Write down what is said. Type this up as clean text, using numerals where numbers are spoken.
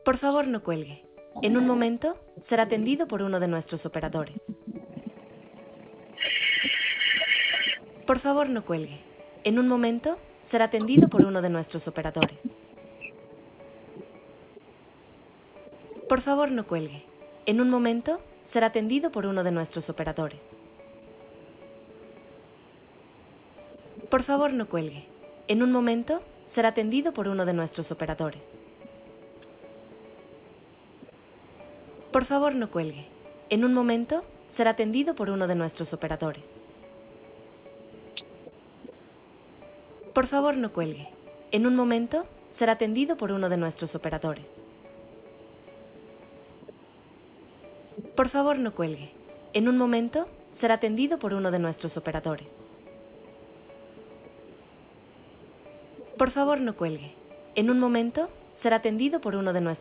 Por favor, no cuelgue. En un momento, será atendido por uno de nuestros operadores. Por favor, no cuelgue. En un momento, será atendido por uno de nuestros operadores. Por favor, no cuelgue. En un momento, será atendido por uno de nuestros operadores. Por favor, no cuelgue. En un momento, será atendido por uno de nuestros operadores. Por favor, no cuelgue. En un momento, será atendido por uno de nuestros operadores. Por favor, no cuelgue. En un momento, será atendido por uno de nuestros operadores. Por favor, no cuelgue. En un momento, será atendido por uno de nuestros operadores. Por favor, no cuelgue. En un momento, será atendido por uno de nuestros